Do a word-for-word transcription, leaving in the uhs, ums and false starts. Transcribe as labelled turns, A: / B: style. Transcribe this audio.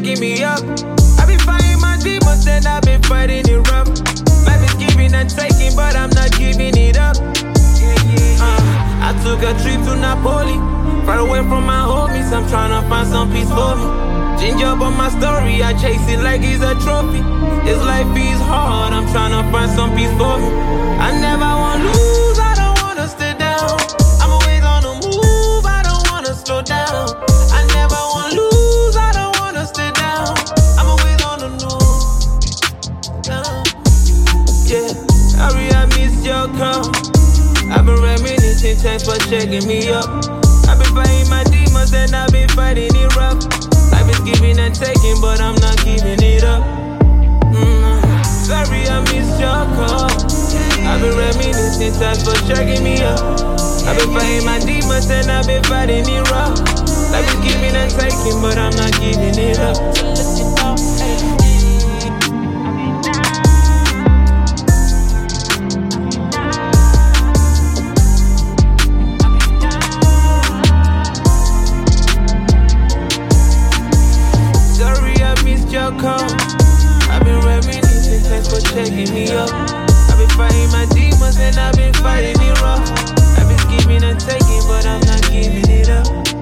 A: shaking me up. I been fighting my demons, then I been fighting it rough. Life is giving and taking, but I'm not giving it up. Uh, I took a trip to Napoli, far away from my homies. I'm tryna find some peace for me. Ginger up on my story, I chase it like it's a trophy. This life is hard, I'm tryna find some peace for me. I never want to lose, I don't wanna stay down. I'm always on the move, I don't wanna slow down. I never want to lose, I don't wanna stay down. I'm always on the move. Down. Yeah, sorry I missed your call. I've been reminiscing, thanks for checking me up. I've been fighting my demons and I've been fighting it rough. Life is giving and taking, but I'm not giving it up. Mm, sorry I missed your call. I've been reminiscing, thanks for checking me up. I've been fighting my demons and I've been fighting it rough. Life is giving and taking, but I'm not giving it up. Your call. I've been reminiscing, thanks for checking me up. I've been fighting my demons and I've been fighting it rough. I've been giving and taking, but I'm not giving it up.